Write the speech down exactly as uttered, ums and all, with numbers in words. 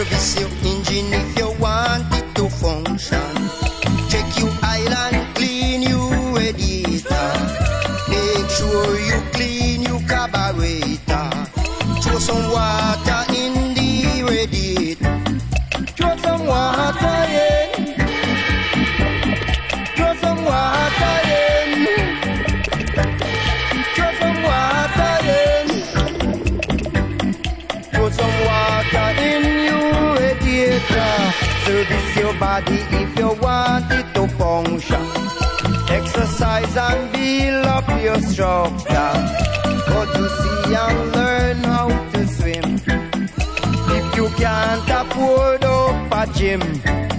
Service your engine if you want it to function. Check your oil and clean your radiator. Make sure you clean your carburetor. Throw some water in the radiator. Throw some water in. Throw some water in. Throw some water in. Throw some water in your radiator. Service your body if you want it to function. Exercise and build up your structure. Go to sea and learn how to swim. If you can't afford up a gym,